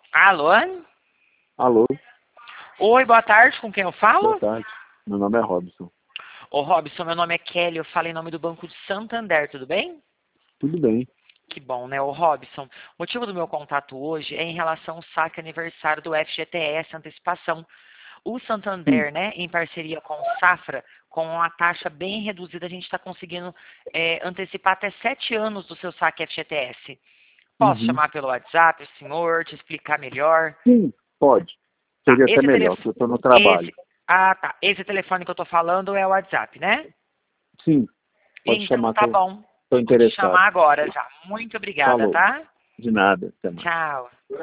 Alô? Alô, Oi, boa tarde, com quem eu boa falo? tarde. Meu nome é Robson. Ô, Robson, meu nome é Kelly, eu falo em nome do Banco de Santander, tudo bem? Tudo bem? Que bom, né? Ô, Robson, o motivo do meu contato hoje é em relação ao saque aniversário do FGTS Antecipação. O Sim. Santander, né, em parceria com o Safra, com uma taxa bem reduzida, a gente está conseguindo antecipar até 7 anos do seu saque FGTS. Posso Uhum. chamar pelo WhatsApp, o senhor, te explicar melhor? Sim, pode. Tá, Seria até esse melhor, telefone. porque eu estou no trabalho. Tá. Esse telefone que eu tô falando é o WhatsApp, né? Sim, pode Então chamar que tá eu bom. estou Vou te interessado. chamar agora já. Muito obrigada, Falou. tá? De nada. Até mais. Tchau.